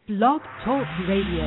Blog Talk Radio.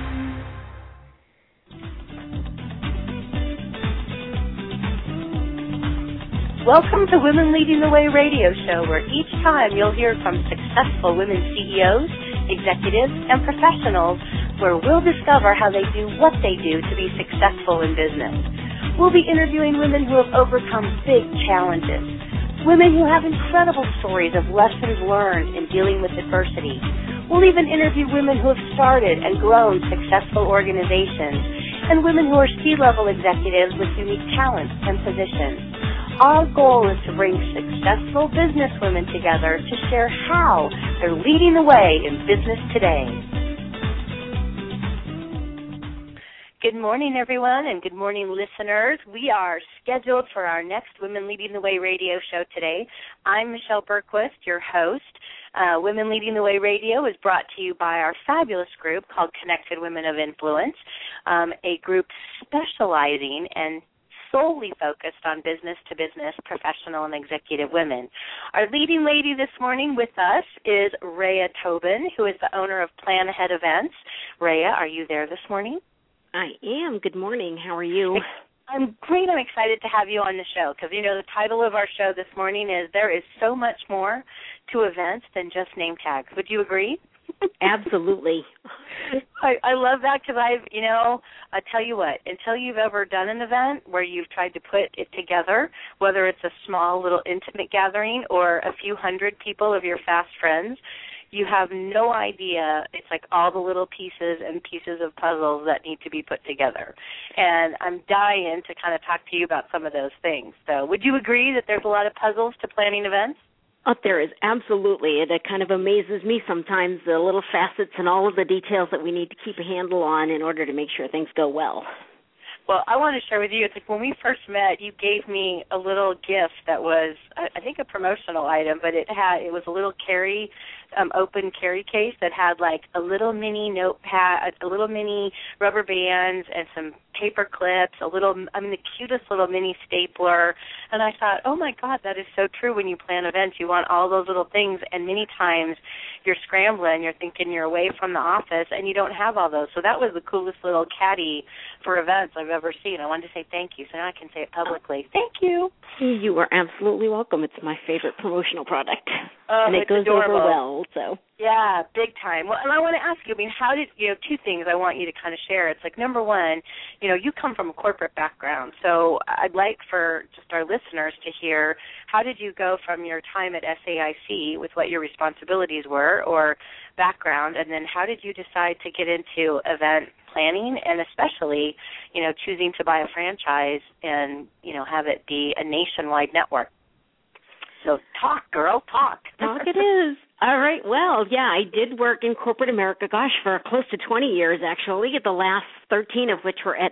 Welcome to Women Leading the Way radio show, where each time you'll hear from successful women CEOs, executives, and professionals, where we'll discover how they do what they do to be successful in business. We'll be interviewing women who have overcome big challenges, women who have incredible stories of lessons learned in dealing with adversity. We'll even interview women who have started and grown successful organizations, and women who are C-level executives with unique talents and positions. Our goal is to bring successful business women together to share how they're leading the way in business today. Good morning, everyone, and good morning, listeners. We are scheduled for our next Women Leading the Way radio show today. I'm Michelle Berquist, your host. Women Leading the Way radio is brought to you by our fabulous group called Connected Women of Influence, a group specializing and solely focused on business-to-business professional and executive women. Our leading lady this morning with us is Rhea Tobin, who is the owner of Plan Ahead Events. Rhea, are you there this morning? I am. Good morning. How are you? I'm great. I'm excited to have you on the show because, you know, the title of our show this morning is There is So Much More to Events Than Just Name Tags. Would you agree? Absolutely. I love that because I tell you what, until you've ever done an event where you've tried to put it together, whether it's a small little intimate gathering or a few hundred people of your fast friends, you have no idea. It's like all the little pieces of puzzles that need to be put together. And I'm dying to kind of talk to you about some of those things. So would you agree that there's a lot of puzzles to planning events? Oh, there is, absolutely. It kind of amazes me sometimes, the little facets and all of the details that we need to keep a handle on in order to make sure things go well. Well, I want to share with you, it's like when we first met, you gave me a little gift that was, I think, a promotional item, but it was a little open carry case that had like a little mini notepad, a little mini rubber bands, and some paper clips, the cutest little mini stapler. And I thought, oh my God, that is so true. When you plan events, you want all those little things, and many times you're scrambling, you're thinking you're away from the office, and you don't have all those. So that was the coolest little caddy for events I've ever seen. I wanted to say thank you, so now I can say it publicly. Thank you. You are absolutely welcome. It's my favorite promotional product. Oh, and it goes adorable. over well. So. Yeah, big time. Well, and I want to ask you, two things I want you to kind of share. It's like, number one, you come from a corporate background, so I'd like for just our listeners to hear, how did you go from your time at SAIC with what your responsibilities were or background, and then how did you decide to get into event planning and especially, choosing to buy a franchise and, have it be a nationwide network? So talk, girl, talk. Talk it is. All right. Well, yeah, I did work in corporate America, for close to 20 years, actually, the last 13 of which were at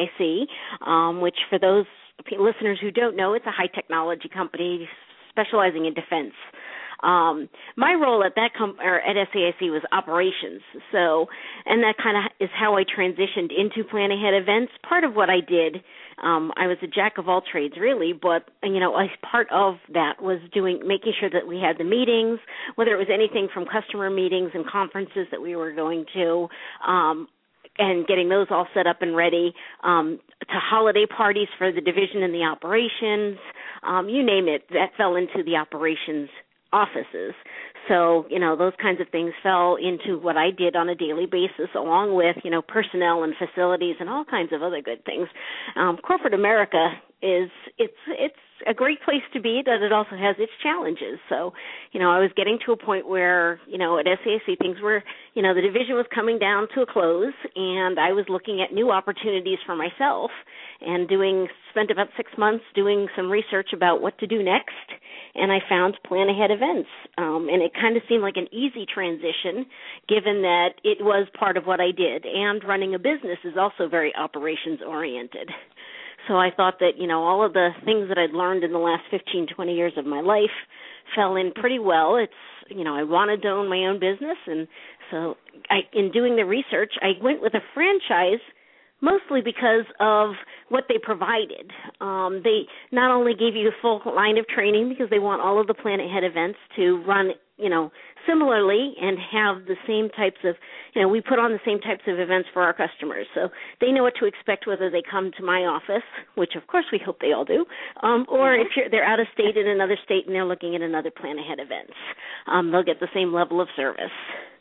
SAIC, which for those listeners who don't know, it's a high technology company specializing in defense. My role at at SAIC was operations. So, and that kind of is how I transitioned into Plan Ahead Events. Part of what I did, I was a jack of all trades, really, but, as part of that was making sure that we had the meetings, whether it was anything from customer meetings and conferences that we were going to, and getting those all set up and ready, to holiday parties for the division and the operations, you name it, that fell into the operations offices. So, those kinds of things fell into what I did on a daily basis, along with, personnel and facilities and all kinds of other good things. Corporate America it's a great place to be, but it also has its challenges. So, I was getting to a point where, at SAIC things were, the division was coming down to a close, and I was looking at new opportunities for myself and spent about 6 months doing some research about what to do next, and I found Plan Ahead Events. And it kind of seemed like an easy transition, given that it was part of what I did, and running a business is also very operations-oriented. So I thought that, all of the things that I'd learned in the last 15, 20 years of my life fell in pretty well. It's, I wanted to own my own business, and so in doing the research, I went with a franchise mostly because of what they provided. They not only gave you a full line of training because they want all of the Plan Ahead events to run, similarly and have the same types of, we put on the same types of events for our customers. So they know what to expect whether they come to my office, which of course we hope they all do, or if they're out of state in another state and they're looking at another Plan Ahead events. They'll get the same level of service.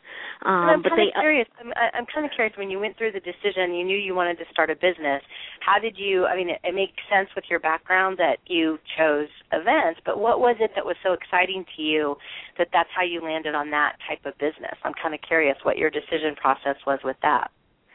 I'm kind of curious. I'm kind of curious. When you went through the decision, you knew you wanted to start a business. How did you? I mean, it makes sense with your background that you chose events. But what was it that was so exciting to you that that's how you landed on that type of business? I'm kind of curious what your decision process was with that.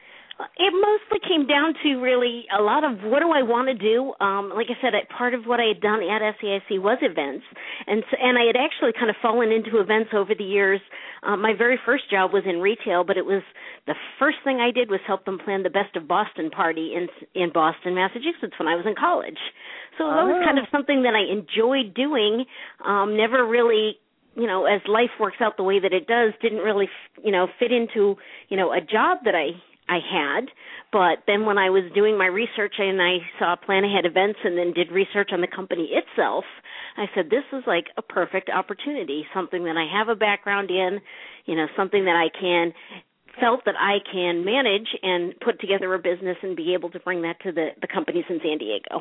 It mostly came down to really a lot of what do I want to do. Like I said, part of what I had done at SAIC was events, and I had actually kind of fallen into events over the years. My very first job was in retail, but it was the first thing I did was help them plan the Best of Boston party in Boston, Massachusetts when I was in college. So that was kind of something that I enjoyed doing, never really, as life works out the way that it does, didn't really, fit into, a job that I had, but then when I was doing my research and I saw Plan Ahead events and then did research on the company itself, I said, this is like a perfect opportunity, something that I have a background in, something that felt that I can manage and put together a business and be able to bring that to the companies in San Diego.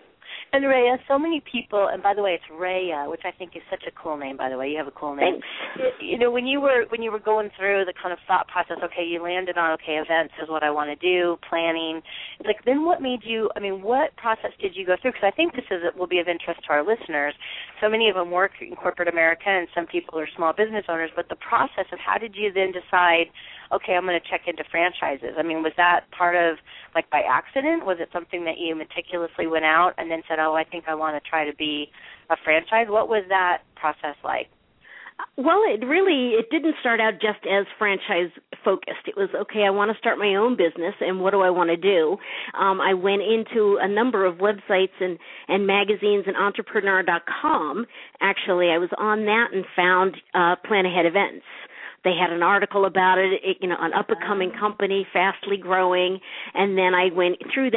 And Rhea, so many people, and by the way, it's Rhea, which I think is such a cool name, by the way. You have a cool name. Thanks. When you were going through the kind of thought process, okay, you landed on, okay, events is what I want to do, planning. It's like, then what made you, what process did you go through? Because I think this will be of interest to our listeners. So many of them work in corporate America, and some people are small business owners, but the process of how did you then decide, okay, I'm going to check into franchises? Was that part of, like, by accident? Was it something that you meticulously went out and then said, oh, I think I want to try to be a franchise? What was that process like? Well, it didn't start out just as franchise-focused. It was, okay, I want to start my own business, and what do I want to do? I went into a number of websites and magazines and Entrepreneur.com. Actually, I was on that and found Plan Ahead events. They had an article about it, an up-and-coming company, fastly growing, and then I went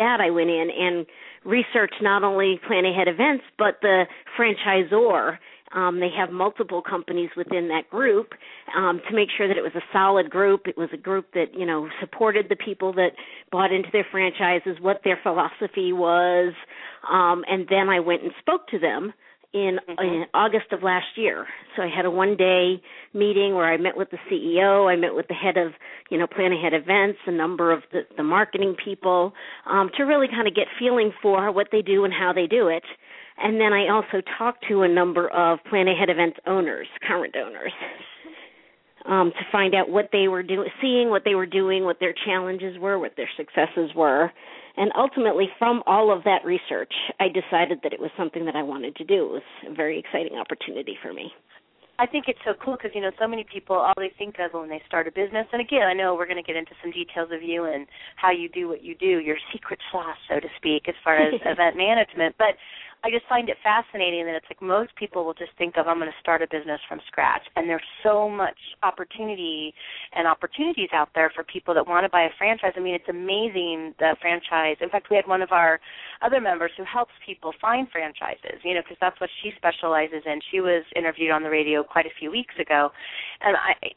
in and researched not only Plan Ahead events, but the franchisor. They have multiple companies within that group to make sure that it was a solid group. It was a group that, supported the people that bought into their franchises, what their philosophy was, and then I went and spoke to them in August of last year. So I had a one-day meeting where I met with the CEO, I met with the head of, Plan Ahead events, a number of the marketing people, to really kind of get feeling for what they do and how they do it. And then I also talked to a number of Plan Ahead events owners, current owners, to find out what they were doing, seeing what they were doing, what their challenges were, what their successes were. And ultimately, from all of that research, I decided that it was something that I wanted to do. It was a very exciting opportunity for me. I think it's so cool because, so many people, all they think of when they start a business, and again, I know we're going to get into some details of you and how you do what you do, your secret sauce, so to speak, as far as event management, but I just find it fascinating that it's like most people will just think of, I'm going to start a business from scratch, and there's so much opportunities out there for people that want to buy a franchise. It's amazing, the franchise. In fact, we had one of our other members who helps people find franchises, because that's what she specializes in. She was interviewed on the radio quite a few weeks ago, and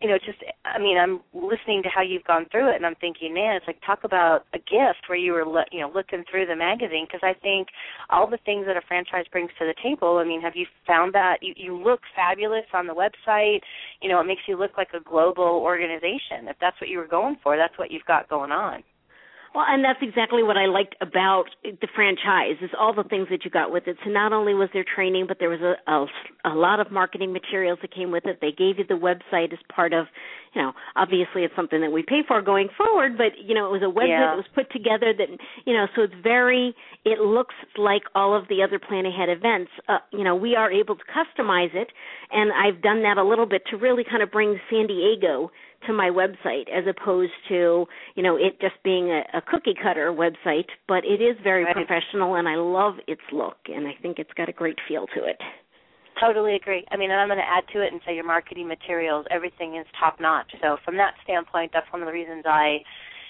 I'm listening to how you've gone through it, and I'm thinking, man, it's like, talk about a gift where you were, looking through the magazine, because I think all the things that a franchise brings to the table, have you found that you look fabulous on the website? It makes you look like a global organization. If that's what you were going for, that's what you've got going on. Well, and that's exactly what I liked about the franchise, is all the things that you got with it. So not only was there training, but there was a lot of marketing materials that came with it. They gave you the website as part of, obviously it's something that we pay for going forward, but, it was a website that was put together that, so it looks like all of the other Plan Ahead events. We are able to customize it, and I've done that a little bit to really kind of bring San Diego to my website, as opposed to, it just being a cookie-cutter website, but it is very professional, and I love its look, and I think it's got a great feel to it. Totally agree. And I'm going to add to it and say your marketing materials, everything is top-notch. So from that standpoint, that's one of the reasons I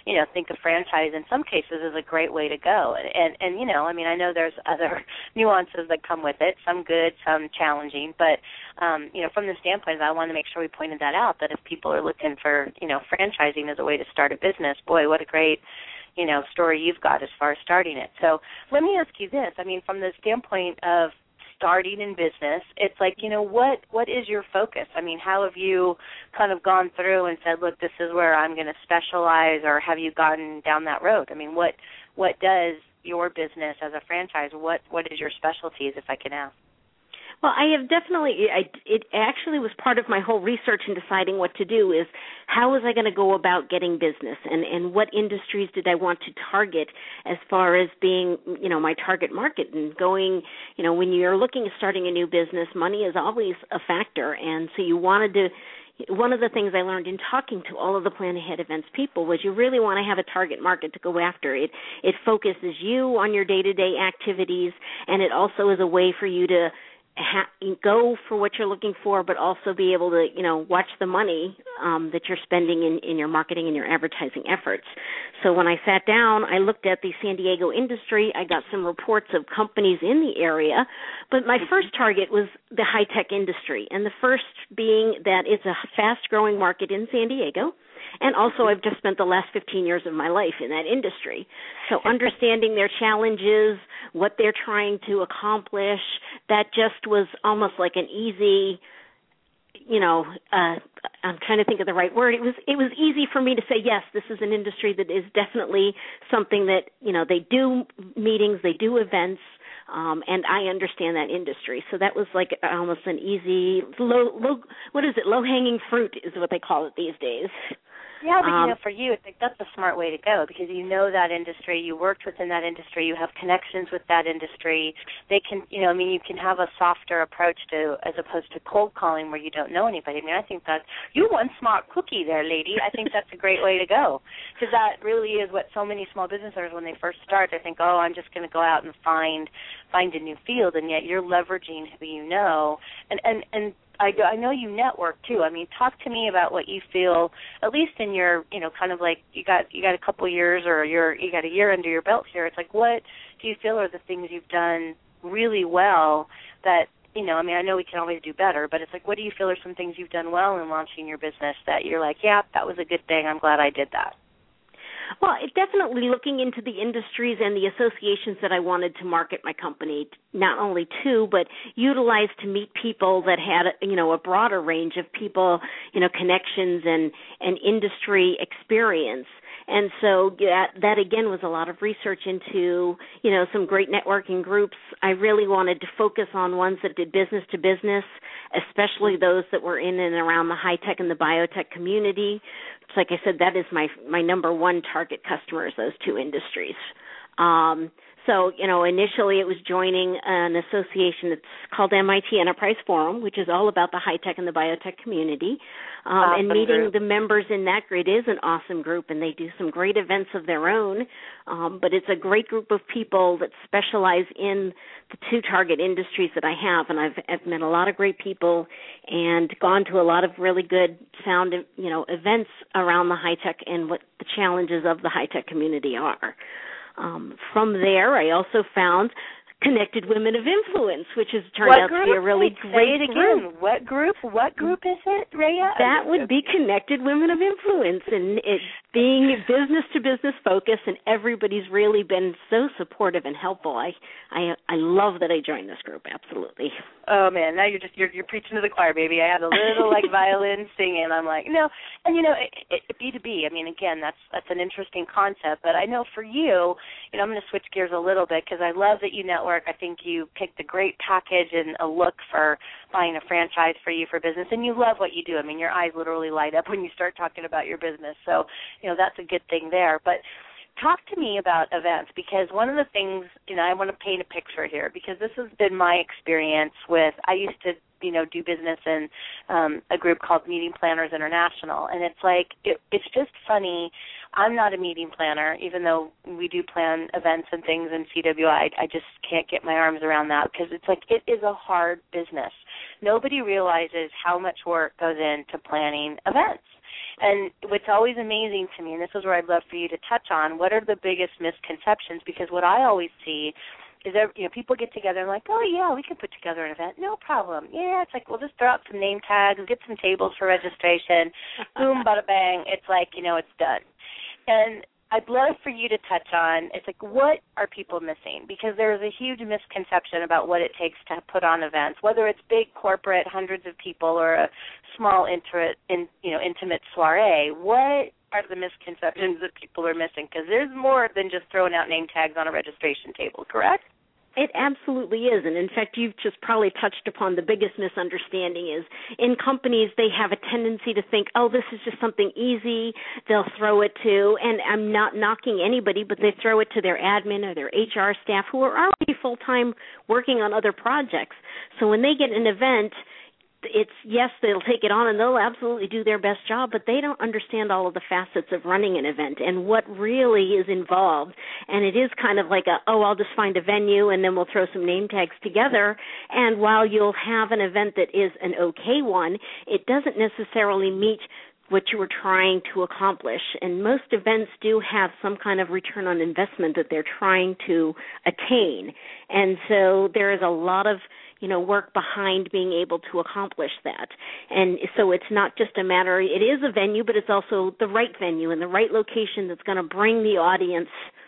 think of franchise in some cases as a great way to go. And I mean, I know there's other nuances that come with it, some good, some challenging, but from the standpoint, I want to make sure we pointed that out, that if people are looking for, franchising as a way to start a business, boy, what a great, story you've got as far as starting it. So let me ask you this. I mean, from the standpoint of starting in business, it's like, what is your focus? I mean, how have you kind of gone through and said, look, this is where I'm going to specialize, or have you gone down that road? I mean, what does your business as a franchise, what is your specialties, if I can ask? Well, I have definitely, it actually was part of my whole research in deciding what to do is how was I going to go about getting business and what industries did I want to target as far as being, my target market and going, when you're looking at starting a new business, money is always a factor. And so you wanted to, one of the things I learned in talking to all of the Plan Ahead events people was you really want to have a target market to go after. It focuses you on your day-to-day activities, and it also is a way for you to go for what you're looking for, but also be able to, watch the money that you're spending in your marketing and your advertising efforts. So when I sat down, I looked at the San Diego industry. I got some reports of companies in the area, but my first target was the high-tech industry, and the first being that it's a fast-growing market in San Diego. And also, I've just spent the last 15 years of my life in that industry. So understanding their challenges, what they're trying to accomplish, that just was almost like an easy, I'm trying to think of the right word. It was easy for me to say, yes, this is an industry that is definitely something that, they do meetings, they do events, and I understand that industry. So that was like almost an easy, low-hanging fruit is what they call it these days. Yeah, but for you, I think that's a smart way to go because you know that industry, you worked within that industry, you have connections with that industry. They can, you can have a softer approach to as opposed to cold calling where you don't know anybody. I mean, I think that you one smart cookie there, lady. I think that's a great way to go because that really is what so many small business owners, when they first start, they think, oh, I'm just going to go out and find a new field, and yet you're leveraging who you know, and I know you network too. I mean, talk to me about what you feel, at least in your, kind of like you got a couple years or you got a year under your belt here. It's like, what do you feel are the things you've done really well that, I know we can always do better, but it's like, what do you feel are some things you've done well in launching your business that you're like, yeah, that was a good thing. I'm glad I did that. Well, definitely looking into the industries and the associations that I wanted to market my company, not only to, but utilize to meet people that had, a broader range of people, connections and industry experience. And so that again was a lot of research into, some great networking groups. I really wanted to focus on ones that did business to business, especially those that were in and around the high-tech and the biotech community. It's like I said, that is my number one target customers, those two industries. So, initially it was joining an association that's called MIT Enterprise Forum, which is all about the high-tech and the biotech community. And meeting the members in that group is an awesome group, and they do some great events of their own. But it's a great group of people that specialize in the two target industries that I have, and I've met a lot of great people and gone to a lot of really good sound, events around the high-tech and what the challenges of the high-tech community are. From there, I also found Connected Women of Influence, which has turned out to be a really great group. What group? What group is it, Rhea? That would be Connected Women of Influence, and it being business-to-business focused, and everybody's really been so supportive and helpful. I love that I joined this group, absolutely. Oh, man, now you're preaching to the choir, baby. I had a little, violin singing. I'm like, no. And, B2B, again, that's an interesting concept. But I know for you, I'm going to switch gears a little bit because I love that you network. I think you picked a great package and a look for buying a franchise for you for business. And you love what you do. Your eyes literally light up when you start talking about your business. So, that's a good thing there. But talk to me about events because one of the things, I want to paint a picture here because this has been my experience with, I used to, do business in a group called Meeting Planners International. And it's like, it's just funny. I'm not a meeting planner, even though we do plan events and things in CWI. I just can't get my arms around that because it's like it is a hard business. Nobody realizes how much work goes into planning events. And what's always amazing to me, and this is where I'd love for you to touch on, what are the biggest misconceptions? Because what I always see is that, people get together and like, oh, yeah, we can put together an event. No problem. Yeah, it's like, we'll just throw out some name tags, get some tables for registration. Boom, bada bang. It's like, it's done. And I'd love for you to touch on, it's like, what are people missing? Because there's a huge misconception about what it takes to put on events, whether it's big corporate, hundreds of people, or a small intimate soiree. What are the misconceptions that people are missing? Because there's more than just throwing out name tags on a registration table, correct? It absolutely is. And in fact, you've just probably touched upon the biggest misunderstanding is in companies, they have a tendency to think, oh, this is just something easy. They'll throw it to, and I'm not knocking anybody, but they throw it to their admin or their HR staff who are already full-time working on other projects. So when they get an event, it's, yes, they'll take it on and they'll absolutely do their best job, but they don't understand all of the facets of running an event and what really is involved. And it is kind of like I'll just find a venue and then we'll throw some name tags together. And while you'll have an event that is an okay one, it doesn't necessarily meet what you were trying to accomplish. And most events do have some kind of return on investment that they're trying to attain. And so there is a lot of work behind being able to accomplish that. And so it's not just a matter, it is a venue, but it's also the right venue and the right location that's going to bring the audience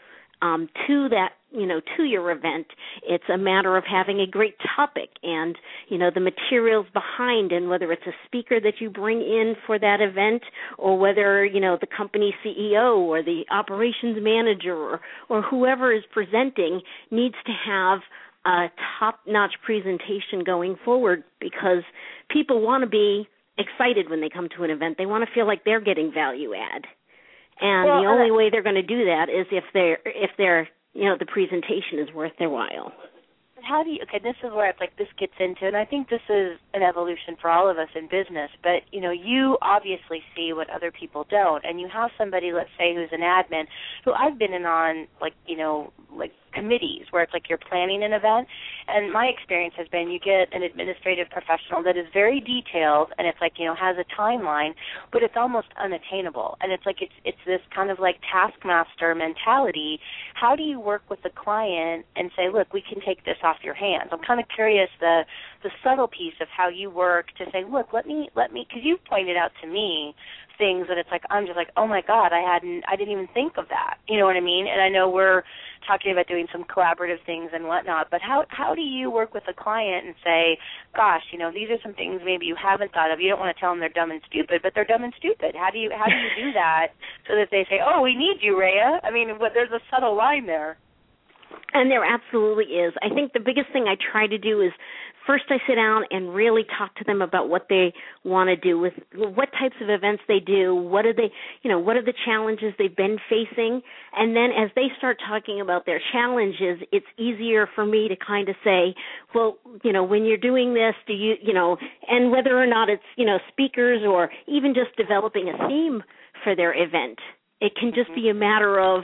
to that, to your event. It's a matter of having a great topic and, the materials behind, and whether it's a speaker that you bring in for that event or whether, the company CEO or the operations manager or whoever is presenting needs to have a top-notch presentation going forward, because people want to be excited when they come to an event. They want to feel like they're getting value add. And the only way they're going to do that is if they're the presentation is worth their while. How do you, this is where this gets into, and I think this is an evolution for all of us in business, but, you obviously see what other people don't, and you have somebody, let's say, who's an admin, who I've been in on, committees where it's like you're planning an event, and my experience has been you get an administrative professional that is very detailed, and it's like, has a timeline, but it's almost unattainable, and it's like it's this kind of like taskmaster mentality. How do you work with the client and say, look, we can take this off your hands? I'm kind of curious the subtle piece of how you work to say, look, let me, because you've pointed out to me things that it's like, I'm just like, oh my God, I didn't even think of that. You know what I mean? And I know we're talking about doing some collaborative things and whatnot, but how do you work with a client and say, gosh, these are some things maybe you haven't thought of. You don't want to tell them they're dumb and stupid, but they're dumb and stupid. How do you do that so that they say, oh, we need you, Rhea? I mean, there's a subtle line there. And there absolutely is. I think the biggest thing I try to do is first I sit down and really talk to them about what they want to do, with what types of events they do, what are the challenges they've been facing, and then as they start talking about their challenges, it's easier for me to kind of say, well, when you're doing this, do you, and whether or not it's, speakers or even just developing a theme for their event, it can just be a matter of,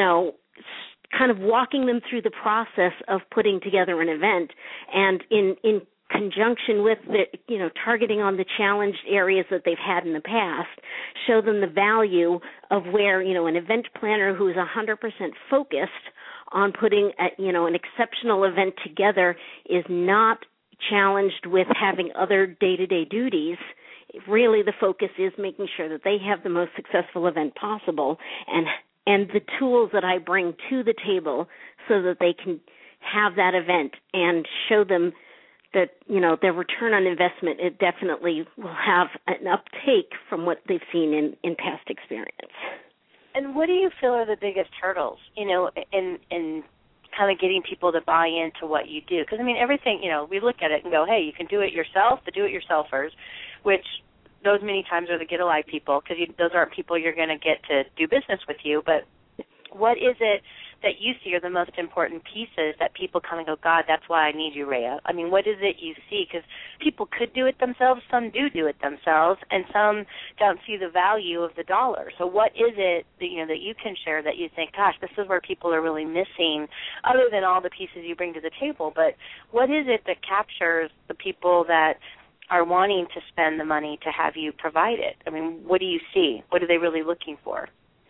kind of walking them through the process of putting together an event, and in conjunction with the, targeting on the challenged areas that they've had in the past, show them the value of where, an event planner who's 100% focused on putting an exceptional event together is not challenged with having other day-to-day duties. Really, the focus is making sure that they have the most successful event possible, and the tools that I bring to the table so that they can have that event and show them that, their return on investment, it definitely will have an uptake from what they've seen in past experience. And what do you feel are the biggest hurdles, in kind of getting people to buy into what you do? Because, everything, we look at it and go, hey, you can do it yourself, the do-it-yourselfers, which those many times are the get-alike people, because those aren't people you're going to get to do business with you. But what is it that you see are the most important pieces that people come and go, God, that's why I need you, Rhea? What is it you see? Because people could do it themselves, some do it themselves, and some don't see the value of the dollar. So what is it that, that you can share that you think, gosh, this is where people are really missing, other than all the pieces you bring to the table? But what is it that captures the people that are wanting to spend the money to have you provide it? I mean, what do you see? What are they really looking for?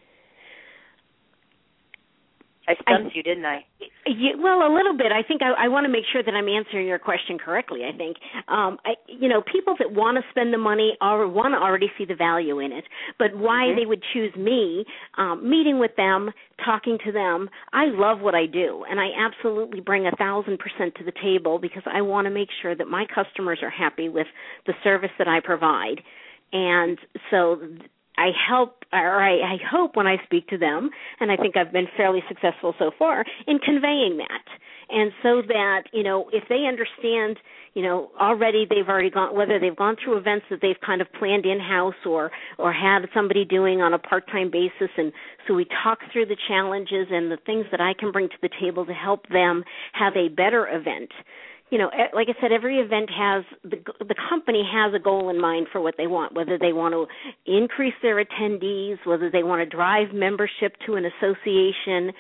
I stumped you, didn't I? Well, a little bit. I think I want to make sure that I'm answering your question correctly, I think. People that want to spend the money want to already see the value in it. But why they would choose me, meeting with them, talking to them, I love what I do. And I absolutely bring 1,000% to the table because I want to make sure that my customers are happy with the service that I provide. And so I hope when I speak to them, and I think I've been fairly successful so far in conveying that. And so that, if they understand, already they've already gone, whether they've gone through events that they've kind of planned in-house or had somebody doing on a part-time basis. And so we talk through the challenges and the things that I can bring to the table to help them have a better event. Like I said, every event has, the company has a goal in mind for what they want, whether they want to increase their attendees, whether they want to drive membership to an association.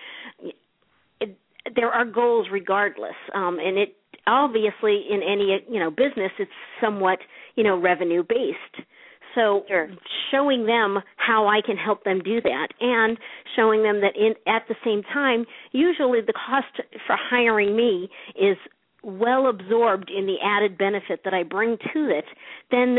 There are goals regardless. And it obviously in any, business, it's somewhat, revenue-based. So showing them how I can help them do that and showing them that at the same time, usually the cost for hiring me is well absorbed in the added benefit that I bring to it, then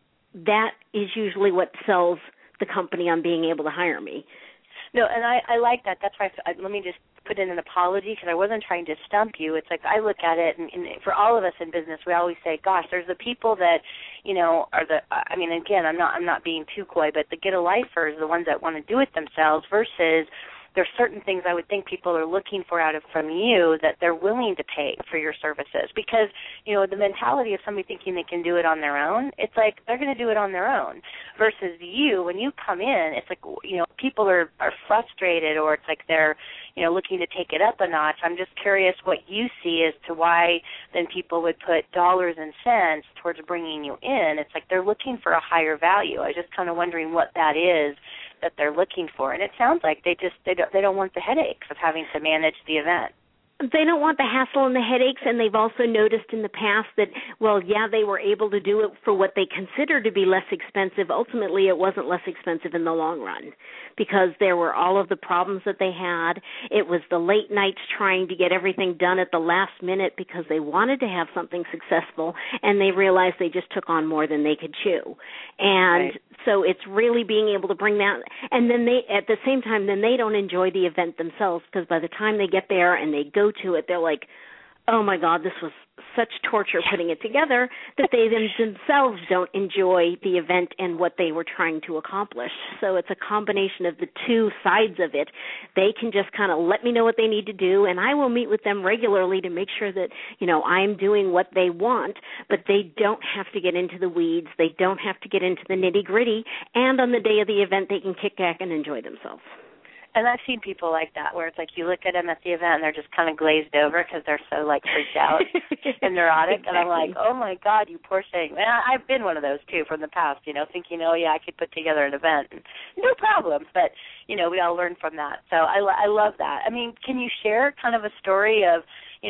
that is usually what sells the company on being able to hire me. No, and I like that. That's why let me just put in an apology because I wasn't trying to stump you. It's like I look at it, and for all of us in business, we always say, gosh, there's the people that, are again, I'm not being too coy, but the get-a-lifers, the ones that want to do it themselves versus there's certain things I would think people are looking for from you that they're willing to pay for your services because, the mentality of somebody thinking they can do it on their own, it's like they're going to do it on their own versus you, when you come in, it's like, people are frustrated or it's like they're, looking to take it up a notch. I'm just curious what you see as to why then people would put dollars and cents towards bringing you in. It's like they're looking for a higher value. I was just kind of wondering what that is that they're looking for, and it sounds like they don't want the headaches of having to manage the event. They don't want the hassle and the headaches, and they've also noticed in the past that, they were able to do it for what they consider to be less expensive. Ultimately, it wasn't less expensive in the long run because there were all of the problems that they had. It was the late nights trying to get everything done at the last minute because they wanted to have something successful, and they realized they just took on more than they could chew. And so it's really being able to bring that, and then at the same time, then they don't enjoy the event themselves because by the time they get there and they go to it, they're like, oh my God, this was such torture putting it together that they themselves don't enjoy the event and what they were trying to accomplish. So it's a combination of the two sides of it. They can just kind of let me know what they need to do, and I will meet with them regularly to make sure that, I'm doing what they want, but they don't have to get into the weeds. They don't have to get into the nitty-gritty, and on the day of the event, they can kick back and enjoy themselves. And I've seen people like that where it's like you look at them at the event and they're just kind of glazed over because they're so freaked out and neurotic. Exactly. And I'm like, oh my God, you poor thing. And I've been one of those too from the past, thinking, oh yeah, I could put together an event. And no problems, but we all learn from that. So I love that. I mean, can you share kind of a story of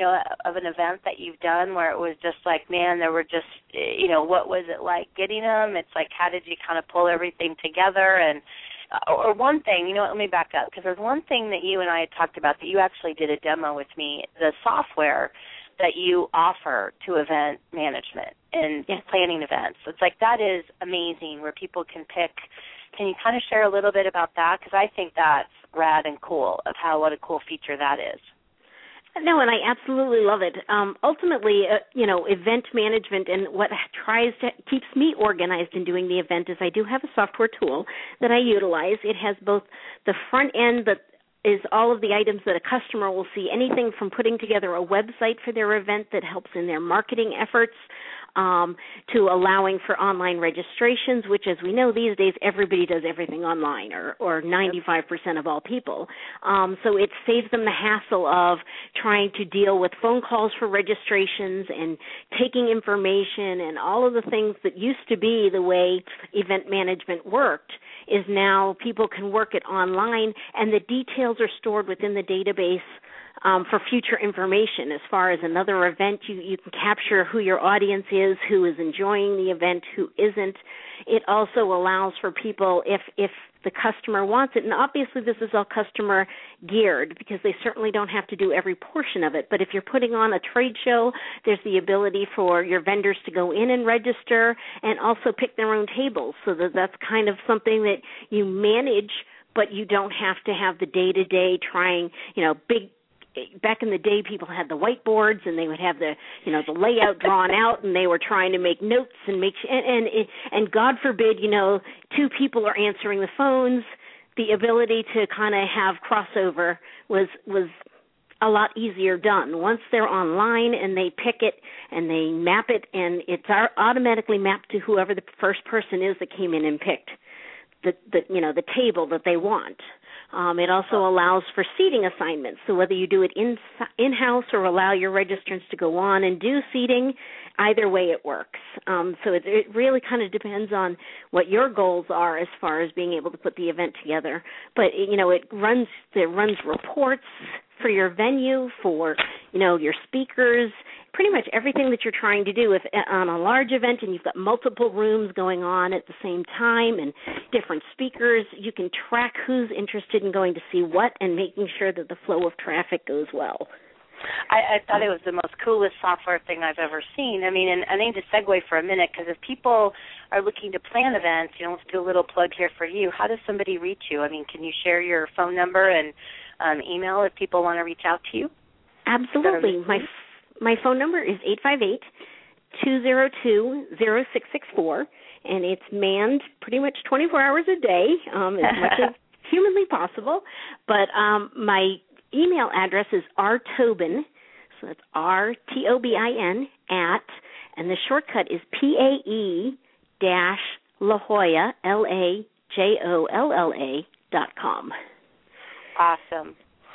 an event that you've done where it was just like, man, there were just, what was it like getting them? It's like, how did you kind of pull everything together? And or one thing, let me back up, because there's one thing that you and I had talked about that you actually did a demo with me, the software that you offer to event management and planning events. So it's like that is amazing where people can pick. Can you kind of share a little bit about that? Because I think that's rad and cool of what a cool feature that is. No, and I absolutely love it. Ultimately, event management and what keeps me organized in doing the event is I do have a software tool that I utilize. It has both the front end that is all of the items that a customer will see, anything from putting together a website for their event that helps in their marketing efforts, to allowing for online registrations, which, as we know these days, everybody does everything online, or 95% of all people. So it saves them the hassle of trying to deal with phone calls for registrations and taking information, and all of the things that used to be the way event management worked is now people can work it online, and the details are stored within the database for future information. As far as another event, you can capture who your audience is, who is enjoying the event, who isn't. It also allows for people, if the customer wants it, and obviously this is all customer geared because they certainly don't have to do every portion of it, but if you're putting on a trade show, there's the ability for your vendors to go in and register and also pick their own tables, so that's kind of something that you manage, but you don't have to have the day-to-day trying, big. Back in the day, people had the whiteboards, and they would have the layout drawn out, and they were trying to make notes and God forbid, two people are answering the phones. The ability to kind of have crossover was a lot easier done. Once they're online and they pick it and they map it, and it's automatically mapped to whoever the first person is that came in and picked the table that they want. It also allows for seating assignments. So whether you do it in-house or allow your registrants to go on and do seating, either way it works. So it really kind of depends on what your goals are as far as being able to put the event together. But, it runs reports for your venue, for, your speakers, pretty much everything that you're trying to do. If on a large event and you've got multiple rooms going on at the same time and different speakers, you can track who's interested in going to see what and making sure that the flow of traffic goes well. I thought it was the most coolest software thing I've ever seen. I mean, and I need to segue for a minute, because if people are looking to plan events, let's do a little plug here for you. How does somebody reach you? I mean, can you share your phone number and email if people want to reach out to you? Absolutely. My phone number is 858-202-0664, and it's manned pretty much 24 hours a day, as much as humanly possible. But my email address is rtobin, so that's RTOBIN, and the shortcut is PAE-La Jolla, LAJOLLA.com. Awesome.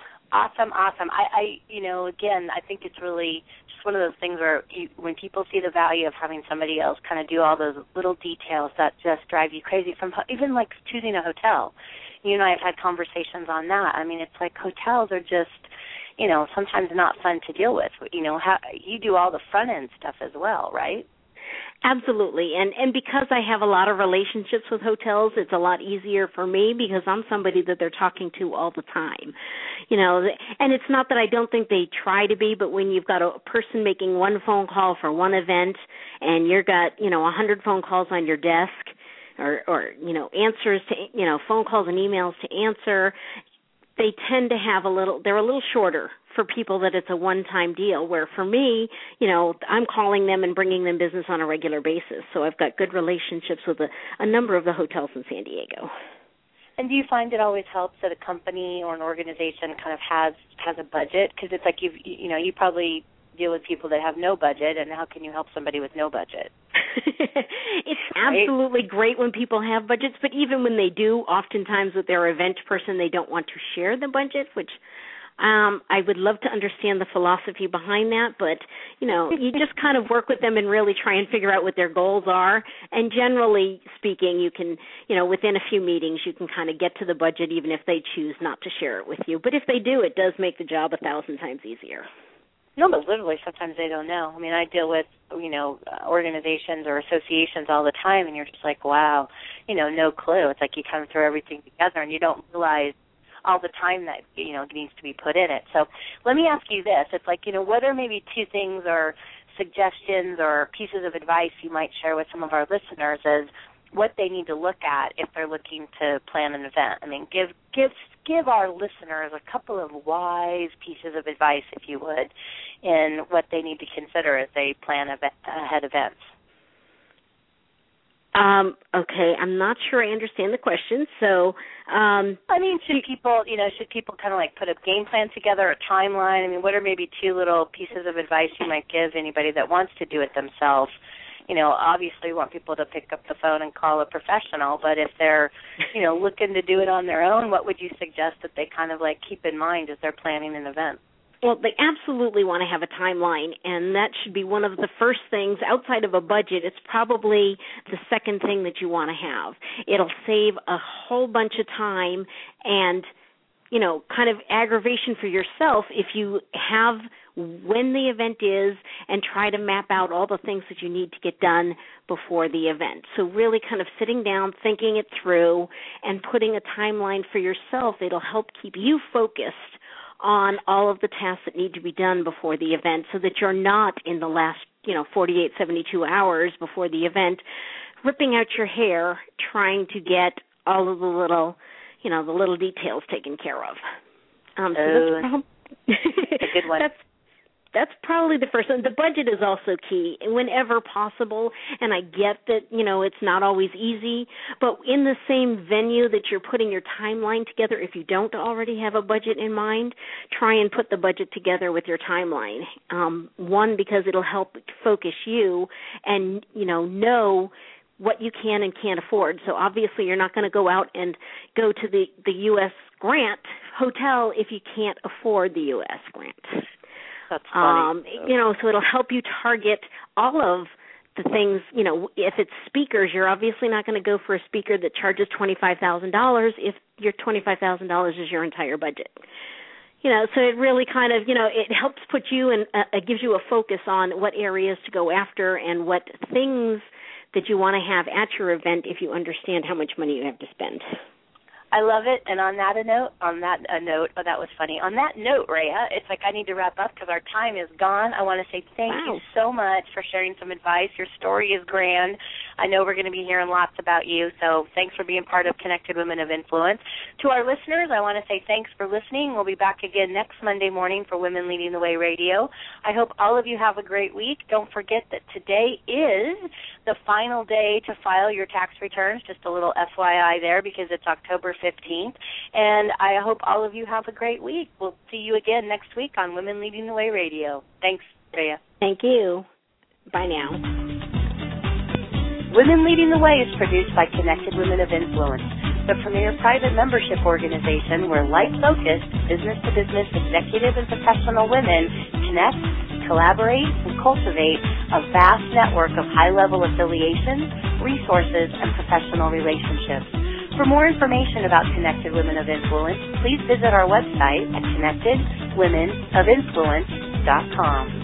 Again, I think it's really just one of those things where when people see the value of having somebody else kind of do all those little details that just drive you crazy, from even like choosing a hotel. You and I have had conversations on that. I mean, it's like hotels are just, sometimes not fun to deal with. How you do all the front end stuff as well, right? Absolutely, and because I have a lot of relationships with hotels, it's a lot easier for me because I'm somebody that they're talking to all the time, and it's not that I don't think they try to be, but when you've got a person making one phone call for one event and you've got, 100 phone calls on your desk or answers to, phone calls and emails to answer, they tend to have they're a little shorter for people that it's a one-time deal, where for me, I'm calling them and bringing them business on a regular basis. So I've got good relationships with a number of the hotels in San Diego. And do you find it always helps that a company or an organization kind of has a budget? Because it's like you probably deal with people that have no budget, and how can you help somebody with no budget? It's absolutely great when people have budgets, but even when they do, oftentimes with their event person, they don't want to share the budget, which I would love to understand the philosophy behind that, but, you just kind of work with them and really try and figure out what their goals are. And generally speaking, you can, within a few meetings, you can kind of get to the budget even if they choose not to share it with you. But if they do, it does make the job 1,000 times easier. No, but literally sometimes they don't know. I mean, I deal with, organizations or associations all the time, and you're just like, wow, no clue. It's like you kind of throw everything together, and you don't realize all the time that, needs to be put in it. So let me ask you this. It's like, what are maybe two things or suggestions or pieces of advice you might share with some of our listeners as what they need to look at if they're looking to plan an event? I mean, give our listeners a couple of wise pieces of advice, if you would, in what they need to consider as they plan ahead events. Okay, I'm not sure I understand the question. So, should people kind of like put a game plan together, a timeline? I mean, what are maybe two little pieces of advice you might give anybody that wants to do it themselves? Obviously you want people to pick up the phone and call a professional, but if they're, looking to do it on their own, what would you suggest that they kind of like keep in mind as they're planning an event? Well, they absolutely want to have a timeline, and that should be one of the first things. Outside of a budget, it's probably the second thing that you want to have. It'll save a whole bunch of time, and kind of aggravation for yourself if you have when the event is and try to map out all the things that you need to get done before the event. So really kind of sitting down, thinking it through, and putting a timeline for yourself, it'll help keep you focused on all of the tasks that need to be done before the event so that you're not in the last, 48, 72 hours before the event ripping out your hair trying to get all of the little details taken care of. That's a good one. That's probably the first one. The budget is also key whenever possible, and I get that, it's not always easy, but in the same venue that you're putting your timeline together, if you don't already have a budget in mind, try and put the budget together with your timeline. One, because it'll help focus you and, know what you can and can't afford. So obviously you're not going to go out and go to the U.S. Grant Hotel if you can't afford the U.S. Grant. That's funny. So it'll help you target all of the things, if it's speakers, you're obviously not going to go for a speaker that charges $25,000 if your $25,000 is your entire budget. So it really kind of, it helps put you in, it gives you a focus on what areas to go after and what things that you want to have at your event if you understand how much money you have to spend. I love it. And on that note, that was funny. On that note, Rhea, it's like I need to wrap up because our time is gone. I want to say thank you so much for sharing some advice. Your story is grand. I know we're going to be hearing lots about you, so thanks for being part of Connected Women of Influence. To our listeners, I want to say thanks for listening. We'll be back again next Monday morning for Women Leading the Way Radio. I hope all of you have a great week. Don't forget that today is the final day to file your tax returns. Just a little FYI there because it's October 15th. And I hope all of you have a great week. We'll see you again next week on Women Leading the Way Radio. Thanks, Rhea. Thank you. Bye now. Women Leading the Way is produced by Connected Women of Influence, the premier private membership organization where like-focused, business-to-business executive and professional women connect, collaborate, and cultivate a vast network of high-level affiliations, resources, and professional relationships. For more information about Connected Women of Influence, please visit our website at connectedwomenofinfluence.com.